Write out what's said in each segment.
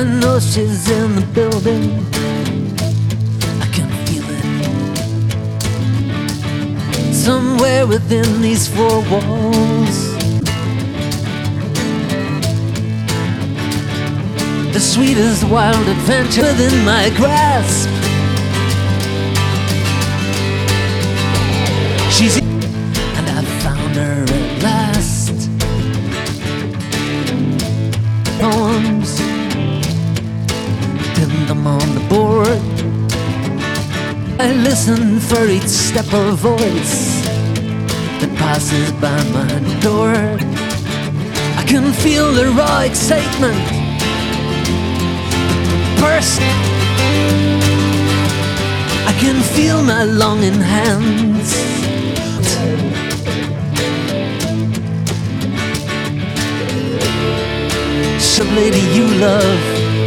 know she's in the building. I can feel it somewhere within these four walls. The sweetest wild adventure within my grasp. She's and I found her at last. Poems, pin them on the board. I listen for each step or voice that passes by my door. I can feel the raw excitement burst. I can feel my longing hands. So lady you love,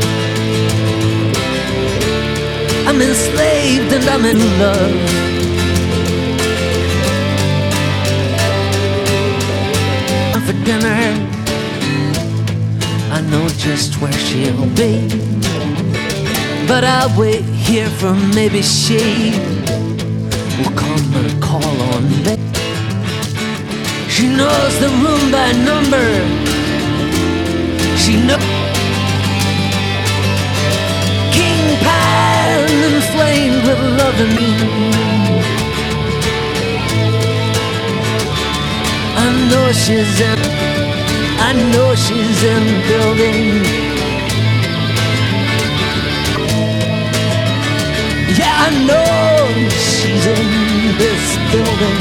I'm enslaved and I'm in love. And for dinner, I know just where she'll be, but I'll wait here for maybe she will come and call on me. She knows the room by number. She knows King Pan inflamed with love and me. I know she's in the building. Yeah, I know she's in this building.